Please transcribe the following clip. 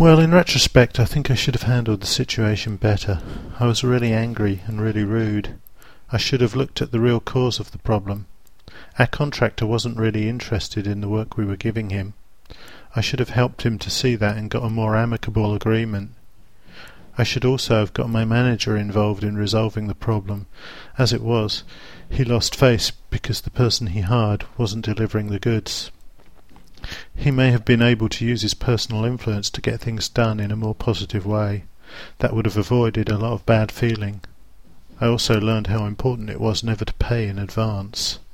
Well, in retrospect, I think I should have handled the situation better. I was really angry and really rude. I should have looked at the real cause of the problem. Our contractor wasn't really interested in the work we were giving him. I should have helped him to see that and got a more amicable agreement. I should also have got my manager involved in resolving the problem. As it was, he lost face because the person he hired wasn't delivering the goods. He may have been able to use his personal influence to get things done in a more positive way. That would have avoided a lot of bad feeling. I also learned how important it was never to pay in advance.